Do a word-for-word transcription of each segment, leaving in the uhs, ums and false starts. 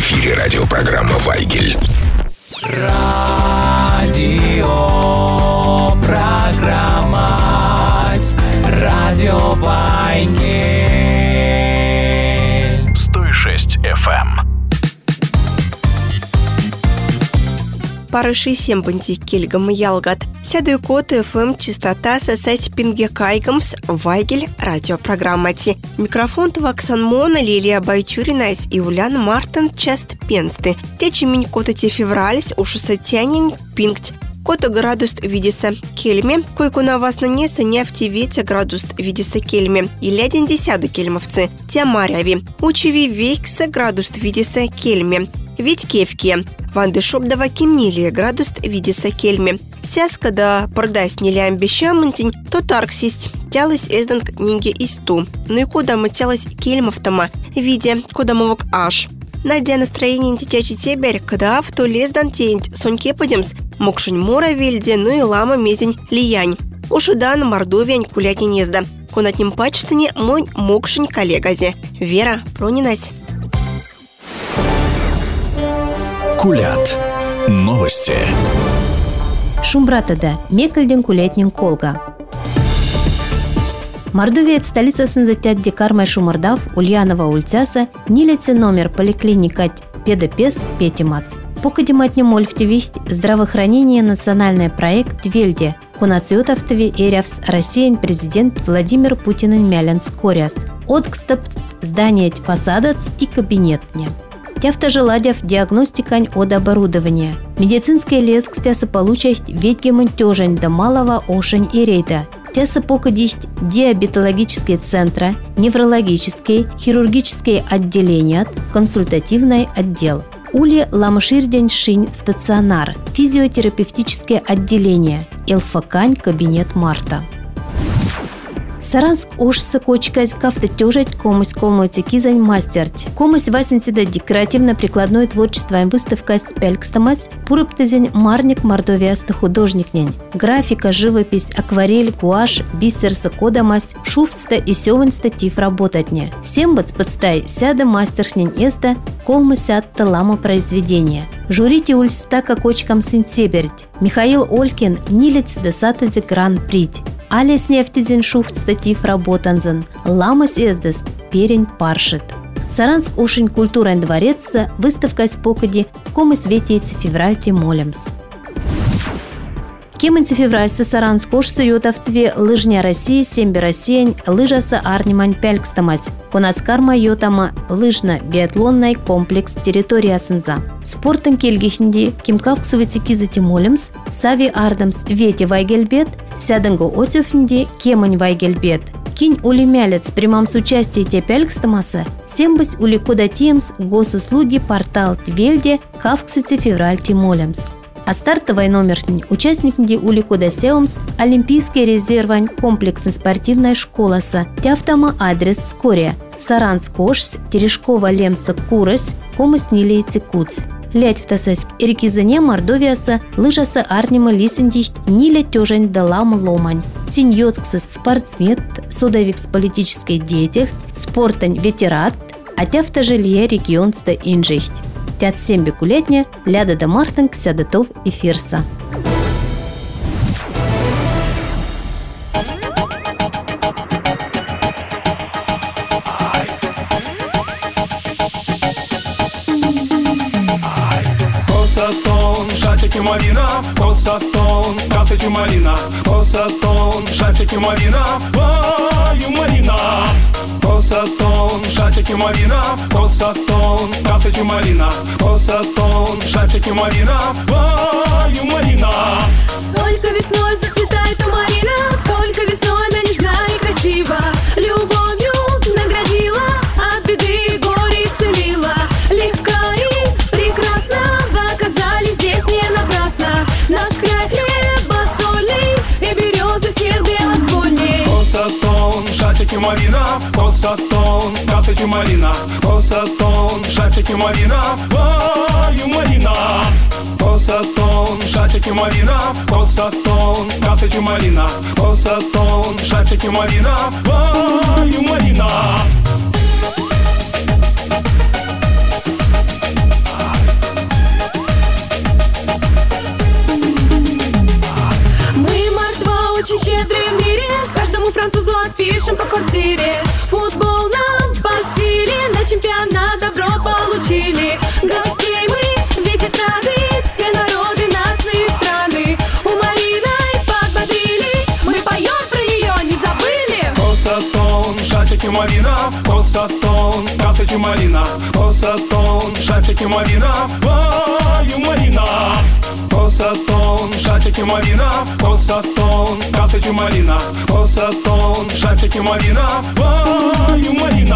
эфире радиопрограмма «Вайгель». Радио программа Радио Вайгель. сто шесть эф эм. Парыши сембанти кельгам ялгат. Сяду код эф эм частота сосать пинге кайгамс Вайгель радиопрограммати. Микрофон Тваксан Мона, Лилия Байчуринайс и Улян Мартин част пенсты. Течи минь котати февралис ушусатянин пинкт. Кота градус видится кельме, койку на вас нанеса не в тивете градус видится кельме. Или один десятый кельмовцы. Тямаряви. Учеви вейкса градус видится кельме. Ведь кевки. Ванды шобдава кимнили градус видится кельме. Сяс, когда продаст не лям бещамантень, то тарксисть. Тялась эздан книги исту. Ну и куда мы тялась кельмовтама, видя, куда мы вок аж. Надя настроение тетячий теберь, когда в то лездан тень, соньке подемс, мокшень мора вельде, ну и лама мезень лиянь. Ушудан мордовянь кулять не незда. Конат ним пачсане мой мокшень коллегазе. Вера, пронинась. Кулят. Новости. Шумбратада, мекальден кулятнин колга. Мордовиец столицасын затят декармай шумардав Ульянова ульцяса нилеце номер поликлиникать педопес петимац. Покадематне мольфтивисть здравоохранение национальный проект Вельде. Кунациотовтове эрявс Россиян президент Владимир Путин мялянс коряс. Откстап здание фасадац и кабинетне. Тяфта желадев диагностикань от оборудования. Медицинская леск стяса получасть ведьгемын тёжень до малого ошень и рейда. Тяса покадисть диабетологические центра, неврологические, хирургические отделения, консультативный отдел. Ули ламширдень шинь стационар, физиотерапевтическое отделение, элфакань кабинет Марта. Саранск уж сокочкась кафта тёжать комусь колмойцы кизань мастерт. Комусь васенсида декоративно-прикладное творчество им выставка спелькстамась, пурыптызень марник мордовиаста художникнень. Графика, живопись, акварель, гуашь, бисерса кодамась, шуфтста и сёвенста тиф работатне. Сембац подстай сяда мастерхнень эста, колмы сядта лама произведения. Журите ульста кокочкам сентябрь. Михаил Олькин нилец десатази гран-прить. Алис нефтизен шуфт статив работанзен, ламас ездес, перень паршит. Саранск ушень культурен дворец, выставка с покади, комы светится февральте молемс. Кемэнце февральста Саранск уж саютовтве лыжня России, сембе Россиянь, лыжаса арнимань пялькстамась. Конацкарма йотама лыжно-биатлонный комплекс территория сынза. Спортын кельгихнди, кимкавксовыцики затемолемс, сави ардамс вети вайгельбет, сядынго отюфнди кемань вайгельбет. Кинь улемялец примам с участием те пялькстамаса, сембась ули кодатиемс госуслуги портал Твельде, кавксыце февраль тимолемс. А стартовый номер участник ули кодасеумс Олимпийский резервань комплексной спортивной школаса, тяфтама адрес скория, Саранскошс, Терешкова лемса курась, комыс нилейцы куц. Лять в тасаськ эрикизане мордовиаса лыжаса арнима лисендисть ниле тёжень далам ломань. Синьотксас спортсмет, судовикс политической деятель, спортань ветерат, а тяфта жилье регионста инжисть. Тят сембе кулетня, ляда да мартынг сядатов и фирса. Косатон, шатики малина, косатон, касачи малина, косатон, шатики малина, ваю малина. Косатон, шатики малина, косатон, касачи малина, косатон, шатики малина, ваю малина. Только весной зацветает малина, только весной она нежна и красива. Любовью наградила, от беды горе исцелила. Легка и прекрасна, вы оказались здесь не напрасно. Наш край хлеба сольный и березы всех белоствольней. Косатон, шатики малина, косатон, касачи малина, косатон, шатики малина, ваю малина. Косатон, шатики малина, косатон, касачи малина, косатон, шатики малина, ваю малина. Марина, Косатон, Касачу Марина, Косатон, Шачаки Марина, Ваю Марина. Косатон, Шачаки Марина, Косатон, Касачу Марина, Косатон, Шачаки Марина, Ваю Марина.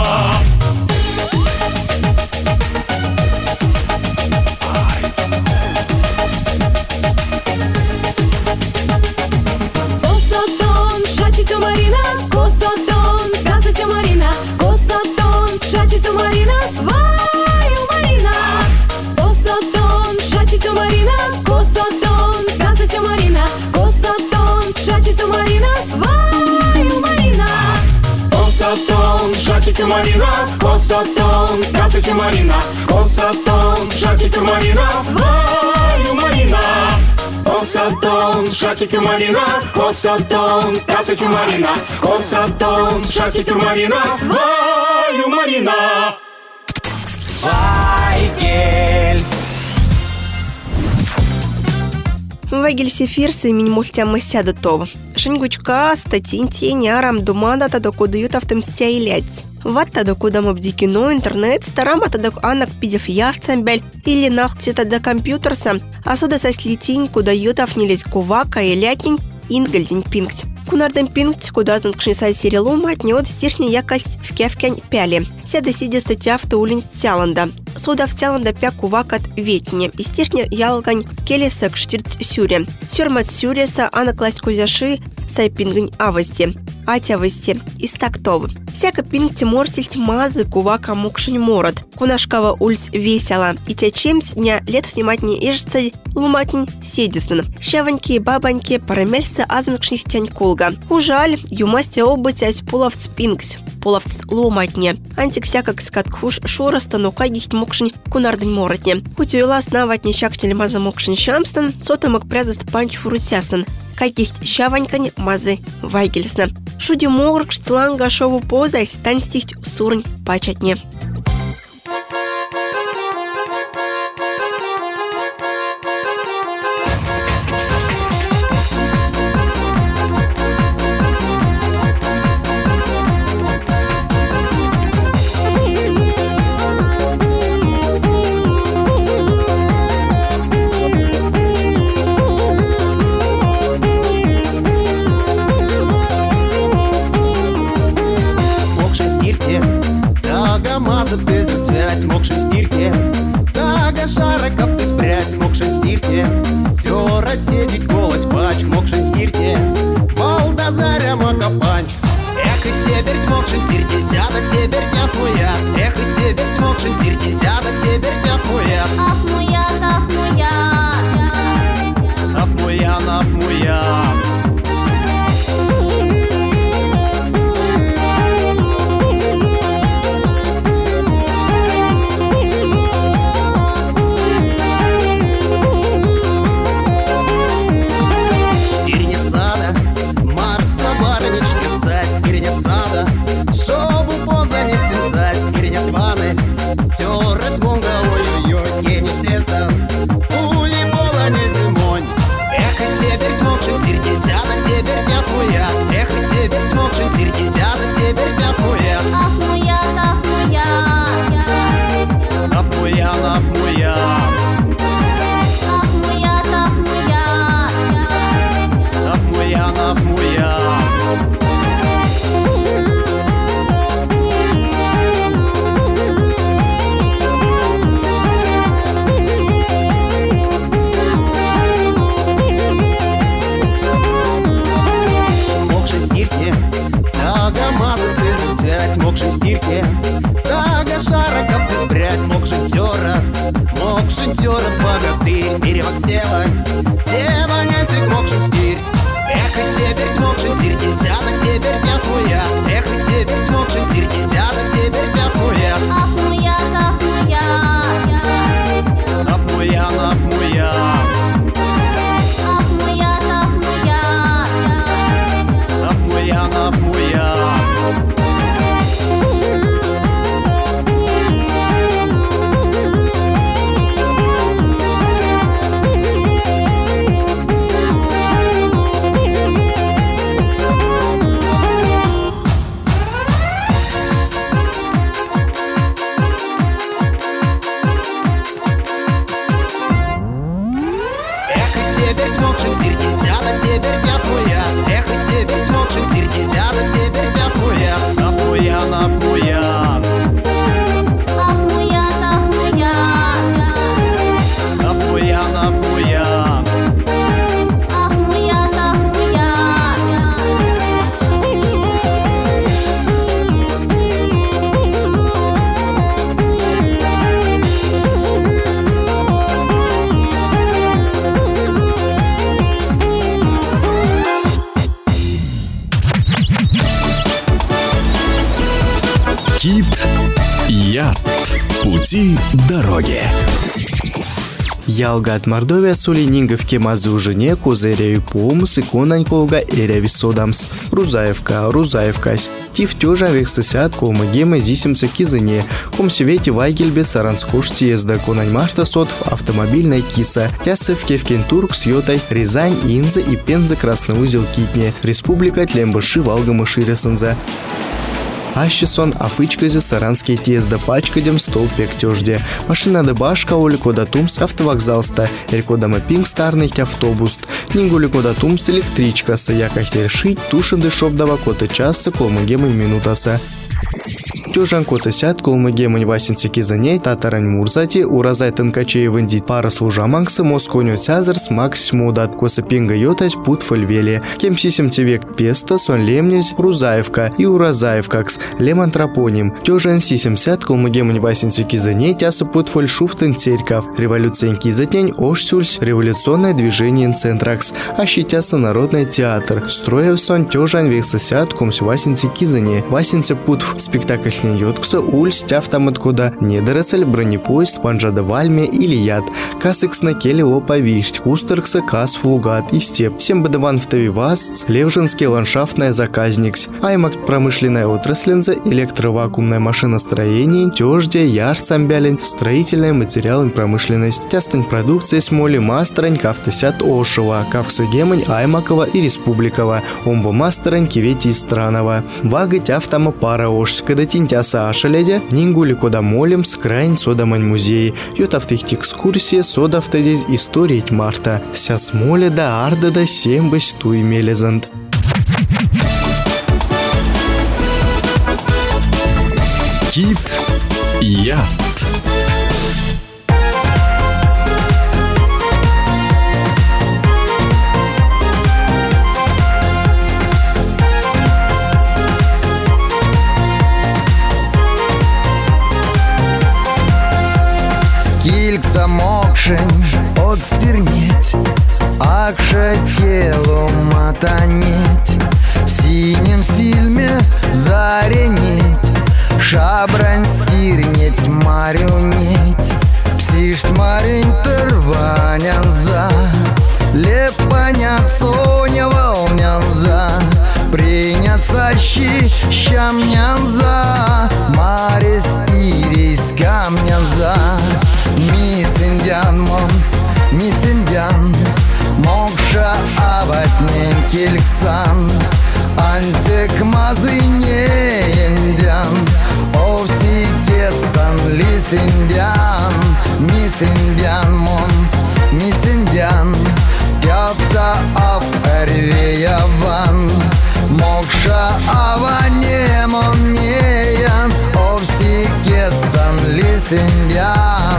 Шачиту Марина, Косатон, Касатю Марина, Косатон, Шачиту Марина, Ваю Марина. Косатон, Шачиту Марина, Косатон, Касатю Марина, Косатон, Шачиту Марина, Ваю Марина. Косатон, Шачиту Марина, Косатон, Касатю Марина, Косатон, Шачиту Марина, Ваю Марина. Косатон, Шачиту Марина, Косатон, Касачу Марина, Косатон, Шачиту Марина, Ваю Марина. Вайгель. Вайгель сефирсы минь мультяма сядатов. Шингучка, статинти, нярам, думада, та докудают автомстя и лять. Ватта докудам обди кино, интернет, старама та док анак пидев ярцембель, или нахти та до компьютерса, а суда со слетинь, куда ютав не лезь кувака и лятнень, ингельдень пинкт. Кунарден пинкт, куда знакшни сай серилум, отнеот стирни якость в кевкянь пяли. Сяда сидя статья в таулин тяланда. Суда в тяланда пя кувакат ветне, и стирни ялгань келесак штирт сюре. Сюрмат сюреса, ана класть кузяши, сай пингань авасти, атявасти, истактов. Всяко пингти мортильть мазы кувака мукшень мород. Кунашкава ульс весело, и тячемсь дня лет внимательнее ижцай луматнь седиснен. Щаваньки, бабаньки, парамельса азнакшних тянь кулга. Ужаль, юмасти обытясь пуловц пингс, пуловц луматне. Антик всякак скаткуш шураста, но кагихть мукшень кунардень моротне. Кутюйла снаватне щакчель маза мукшень шамстен, сотамак прязаст панч фурутястен. Каких щаванькань мазы вайгельсна. Шуди могрк штланга шову позайс, тань стихть сурнь пачатне. Мокшин стирке, тага шараков ты спрять, мокшин стирке, тёра тедик голос пач, мокшин стирке, Балдазаря макапанч. Эх, и теберть мокшин стирке, сяда теберть афуя, эх, и теберть мокшин стирке, сяда теберть афуя. Афмуя, афмуя, афмуя, афмуя. Мокшин стирке, тага шараков ты спрять, мокшин тёра, мокшин тёра богатырь, перевок сева, сева нетик мокшин стирь. Эх, и теберть мокшин стирке, сяда теберть афуя, эх, и теберть мокшин стирке, сяда теберть афуя. афмуя, афмуя, афмуя, афмуя. афмуя, афмуя, афмуя, афмуя. Кит-Ят. Пути дороги. Ялгат Мордовия сулининговке мазужине козыряю помс иконань колга эряви содамс. Рузаевка, Рузаевкась. Тив тёжа вексысят колмагемы зисимцы кизыне. Комсевете вайгельбе саранскош тезда конань марта сотв автомобильная киса. Тясыв кевкентург с йотай Рязань, Инза и Пенза Красноузел Китне. Республика Тлембаши Валгамыши Ресанза. Ащисон афычказе саранские тезда пачкадем столпек тёжде. Машина да башка оликода тумс автовокзалста. Эркода мапинг старный автобус. Книгу ликода тумс электричка. Саяках решить тушен дешоп дава кота часа колмагемы минутаса. Тёжан кота сят колмагемы васинцы кизаней татарань мурзати уразай тынкачей вендит пара служамангсы москоню цязарс макс мудат коса пинга йотась пут фольвели. Кем сисем тевек песта сон лемнез Рузаевка и Уразаевкакс лемантропоним. Тёжан сисем сят колмагемы васинцы кизаней тяса пут фоль шуфтын церкав. Революцион кизатень ошсюльс революционное движение центракс. Ащитяса народный театр. Строев сон тёжан векса сят комс васинцы кизане. Васинцы пут в спектакль йоткса уль стяв там откуда недоросль, бронепоезд, панжада вальме или яд. Касыкс на келе лопа вихть, кустеркса кас флугат и степ. Всем бадаван в тавиваст, левжинский ландшафтная заказникс. Аймак промышленная отраслинза, электровакуумное машиностроение, тёждя, ярд самбялень, строительная материалом промышленность. Тястань продукции смоли мастерань кавтысят ошева, кавксагемань аймакова и республикова. Омба мастерань кивети странова. Вага тяфтама пара ошь, когда тинтя Саша ледя, нингули кода молим с крайн содамань музеи. Ютавтых экскурсии содавтадись истории марта. Ся смоля да арда да сембась туй мелезант. Кит-Ят. Килькса мокшень отстернеть, акша телу матанеть, синим сильме заренеть, шабрань стирнеть марюнеть, псишт марень тырванянза, лепанят соня волнянза, приняться щи щамнянза, марис ирис камнянза. Мисс Индиан мон, мисс Индиан, мокша аватнен кильксан, антек мазы не индиан, овси кестан лис Индиан, мисс Индиан мон, мисс Индиан, кяфта ав эрвеяван, мокша аване мон неян, овси кестан лис Индиан.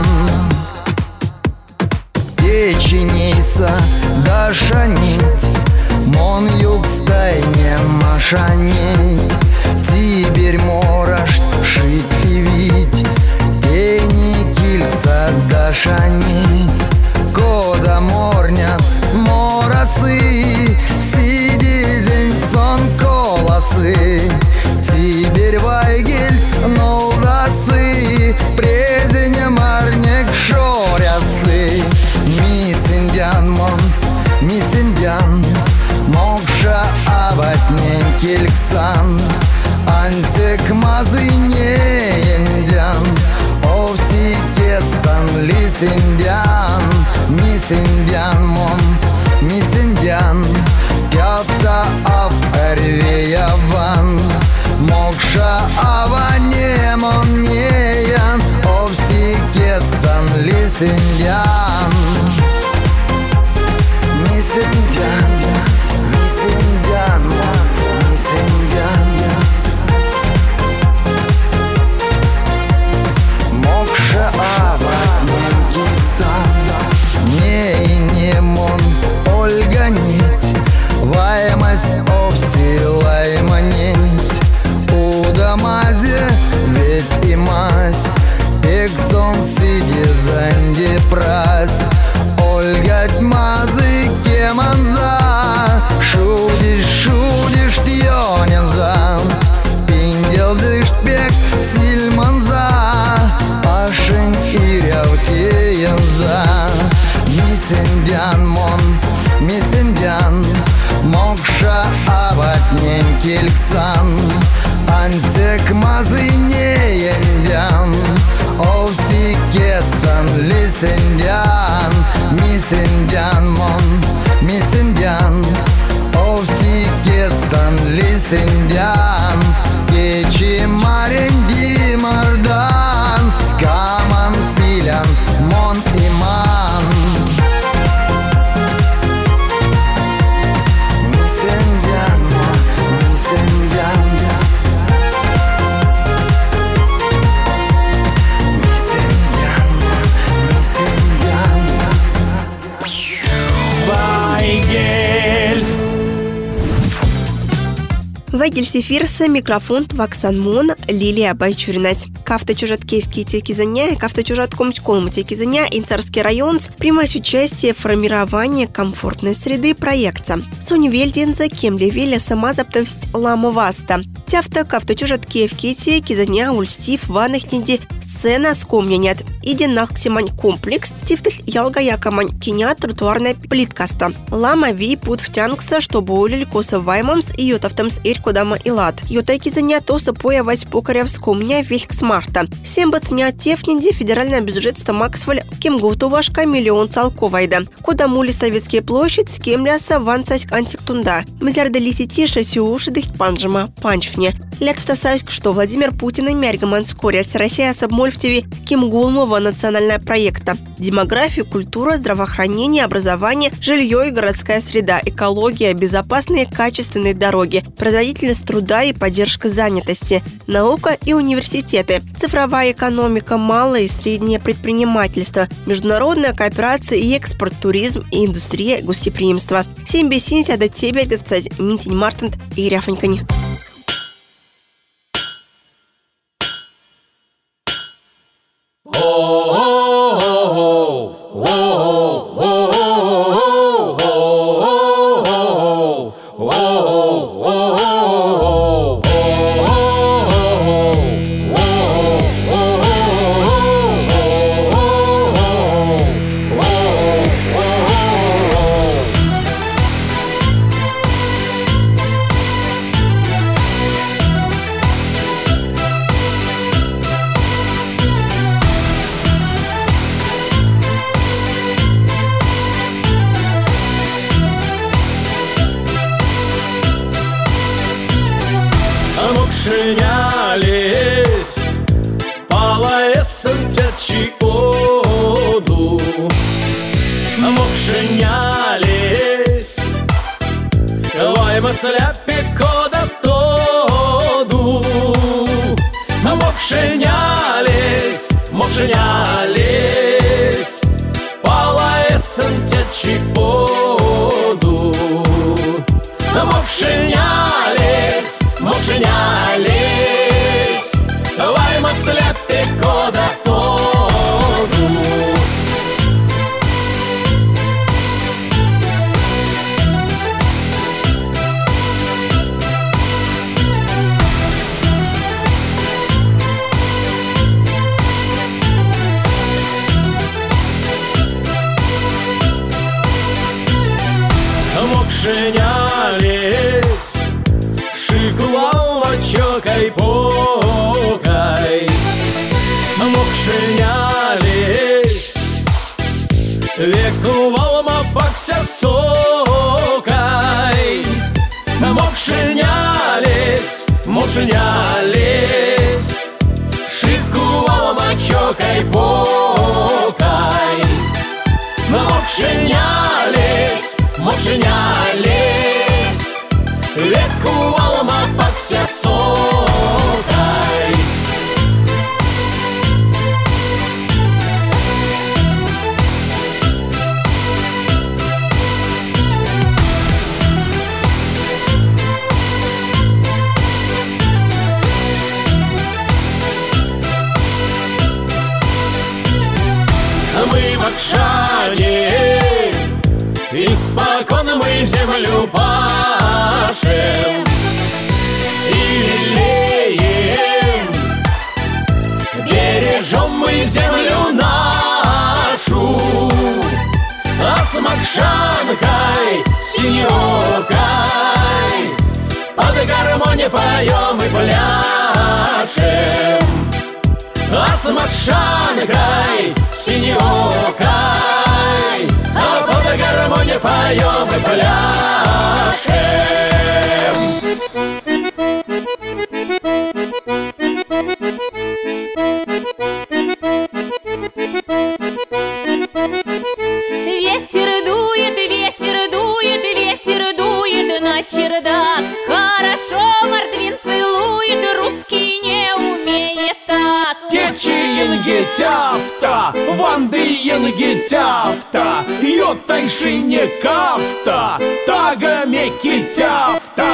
Печенейса дашанить, мон юг стайне машанить, тиберь морашт шить и вить, пени кильца дашанить, кода морняц морасы, сиди зень сон колосы, тиберь вайгель нолдасы, презеня марнек шорясы. Мисс Индиан мон, мисс Индиан, мокша аватнен кильксан, антек мазы не индиан, овси кестан лис Индиан, мисс Индиан мон, мисс Индиан, кяфта ав эрвеяван, мокша аване мон неян, овси кестан лис Индиан. Мисс Индиан, мисс Индиан, мисс Индиан, мокша аватнен кильксан, не и не мон Ольга нить, ваймась овси лайма нить, уда мазе ведь и мазь, пексон сиди занди прай. мазыне ендян, овси кестан лисендян, мисендян мон, мисендян, овси кестан лисендян, кечи маренди мардан, скаман пилян, мон иман. Мисендян мон, мисендян, мисендян мон, мисендян. Вайгель. Вайгель Сефирса, микрофон Ваксанмон, Лилия Байчуринась. Кафта чужат Киевки Текизаня, кафта чужат Комчколм Текизаня, Инцарский район принимает участие в формировании комфортной среды проекта. Соня Вельденза, Кемли Веля, сама заптовсть Ламу Васта. Тяфта кафта чужат Киевки Текизаня, Ульстив, Ванахниди, сцена скомнянят. Иден нахксимань комплекс, тифтель ялга якамань киня тротуарная плиткаста. Лама ви пут втянкса, чтобы улили коса ваймамс и йотавтамс иркодама илат. Йотайки занят тоса появась покоряв скомня вельк марта. Сембац не отефнинди федеральный бюджет стамаксваль кем готовашка миллион цалковайда. Куда мули советские площадь с кем ляса ванцаськ антиктунда. Мзярда лиситиша сиушидых панжама панчфне. Лет втасайск, что Владимир Путин и Мергаман скорят Россия собмольфтеви кем голмова национальная проекта. Демография, культура, здравоохранение, образование, жилье и городская среда, экология, безопасные качественные дороги, производительность труда и поддержка занятости, наука и университеты, цифровая экономика, малое и среднее предпринимательство, международная кооперация и экспорт, туризм и индустрия гостеприимства. Семь бесинся до тебя, господи, Минтин Мартин и Ряфонькани. Шинялись, палаесен тячи оду. Мокшинялись, вайма цляпи кода тоду. Мокшинялись, мокшинялись, палаесен тячи оду. Мокшинялись, мокшинялись, вайма цляпи кода тоду. Мокшинялись, шиклал мочокой покой. Мокшинялись, векувал мапакся сокой. Мокшинялись, мокшинялись, шиклал мочокой покой. Мокшинялись, мокшинялись, векувал мапакся сокой. Мы мокшане, испокон мы землю пашем и лелеем, бережем мы землю нашу, а с мокшанкой, синьокой под гармонь поем и пляшем. Асмакшанкой синеокой, а под гармонию поем и пляшем. Ветер дует, ветер дует, ветер дует на чердак. Хорошо мордвин целует, русский не умеет так. Течиенге тяфта, вандыенге тяфта, йотайшине кафта, тагамеки тяфта.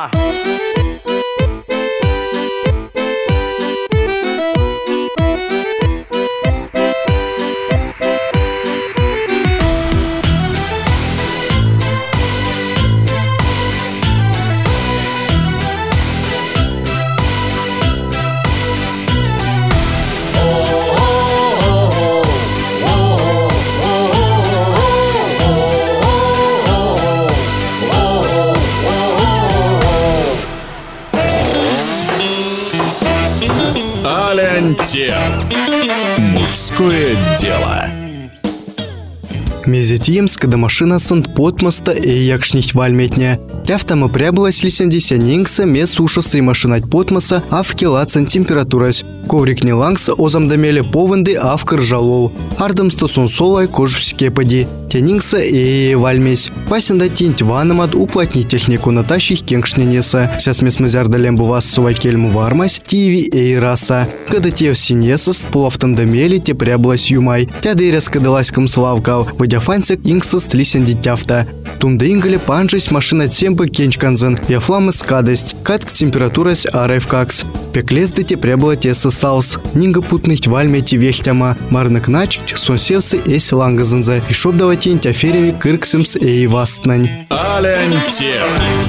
Алянтер. Мужское дело. Мезетиемс, когда машина санд подмоста и якшнить вальметня. Тяфтама прябылась лисендися нингса, мес ушаса и машинать подмоса, а в килацен температурась. Коврик не лангса озам домеле повенды, а в кржалол. Ардам стосон солай кож в скепади. Тянингса и вальмесь. Пасенда тинть ванамат уплотнительнику натащих кенгшненеса. Сейчас мы смазярдалем бы вас сувай кельму вармась, тиви и раса. Когда те в синеса с половтом домели, те прябылась юмай. Тя дыряска далась комславкав. Выдяфанцик ингса с лисенди тяфта. Тумда ингале панжись машина семпы кенчканзен. Яфламы скадость. Катк температурась арев какс. Пеклезды те прябыла те сосалс. Нинга путных вальмети вехтяма. Марнак начить сон севсы эс лангазанза. И шоб давать интя фереви кырксимс и вастнань. Алянтер.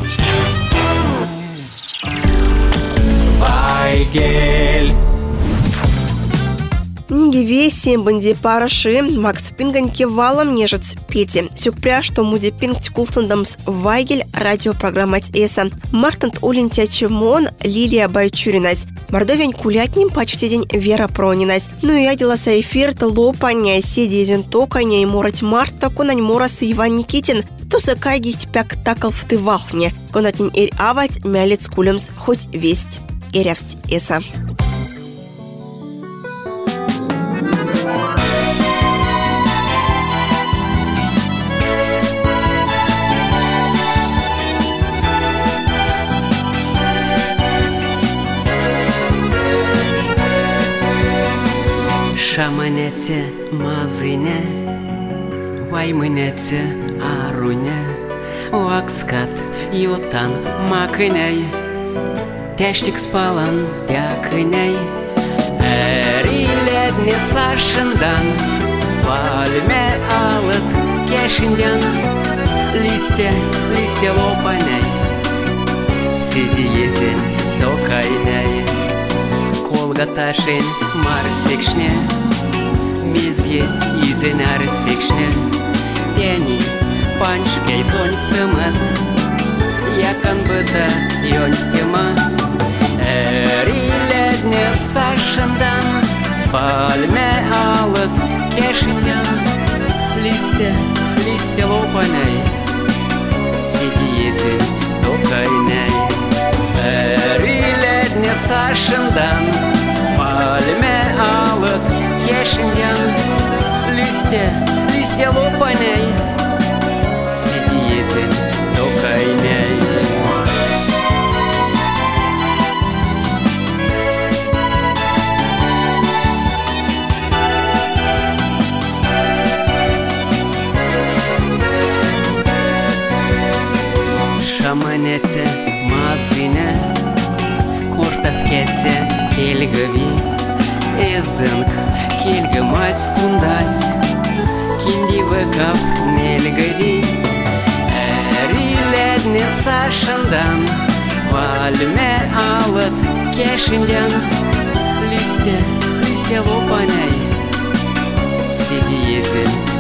Вайгель. Ниги веси, банди параши, Макс Пинганьки валом нежец Пети. Сюкпря, что муде пинг тькулсандамс Вайгель, радиопрограмма Эса. Мартант Олентя Чемон, Лилия Байчуринась. Мордовень кулятним почти день Вера Пронинась. Ну и я дела са эфир, то лопаня, седи зентоканя и морать Марта, конань морас Иван Никитин. То закайгить пяк такал в ты вахне. Конатень эрь авать, мялец кулемс, хоть весть. Эрявсть Эса. Шаманете мазыне, ваймынете аруне, вакскат ютан макыней, тяштик спалан тякыней, эриледне сашындан, вальме алыт кешиндян, листе, листе лопаней, сиди езен токайней, колгаташин марсекшне, мизге изен арсекшне, тени паншкей тоньктымын, якан быта йонькыма, эриледне сашындан, пальме алыт кешиндян, листе, листе лопаней, сиди езен токайней, эриледне сашындан, пальме алыт кешиндян, листе, листе лопаней, сиди езен токайней. Шаманете мазыне, куртав кете келгви, эздынк келгымась тундась, кинди выкап нельгви, эриледне сашындан, вальме алыт кешиндян, листе, листе лопаней, сиди езен